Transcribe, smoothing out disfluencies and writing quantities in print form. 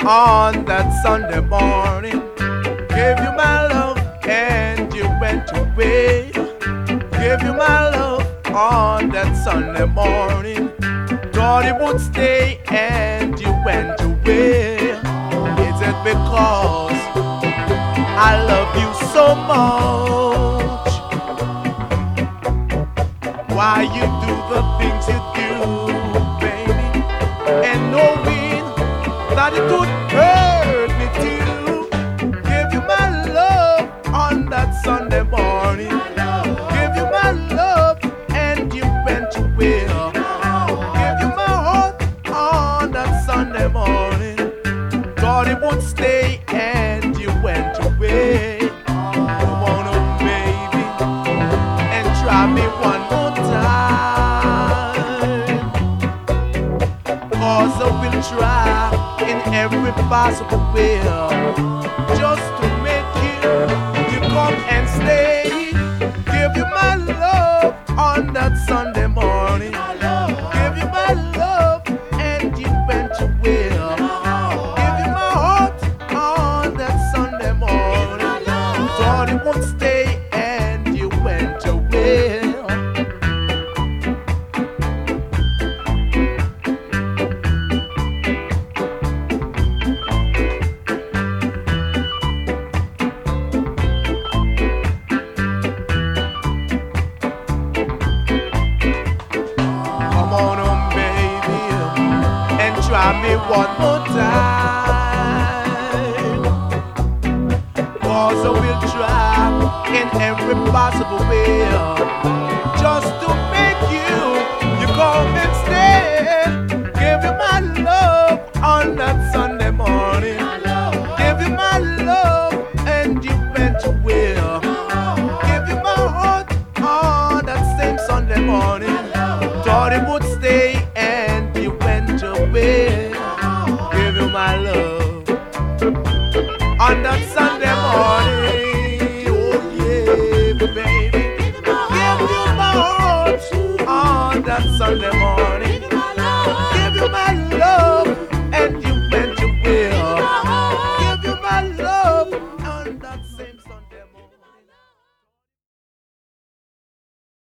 on that Sunday morning. Gave you my love and you went away. Gave you my love on that Sunday morning. Thought it would stay and you went away. Is it because I love you so much? Why you do the things you do, baby? And knowing that it would hurt me too. Give you my love on that Sunday morning. Give you my love and you went away. Give you my heart on that Sunday morning. Thought it would stay and you went away. Come on, oh baby, and try me one more time. 'Cause I will try in every possible way just to make you come and stay. Give you my love on that Sunday morning. Give you my love and you went away. Give you my heart on that Sunday morning. Thought it would stay and you went away. Come on home, baby, and try me one more time. 'Cause I will try in every possible way just to make you come and stay. Give you my love on that Sunday morning. Give you my love and you went away. Give you my heart on that same Sunday morning. Thought it would stay and you went away. Give you my love on that Sunday morning. Oh yeah, baby. Give you my heart on that Sunday morning. Give you my love.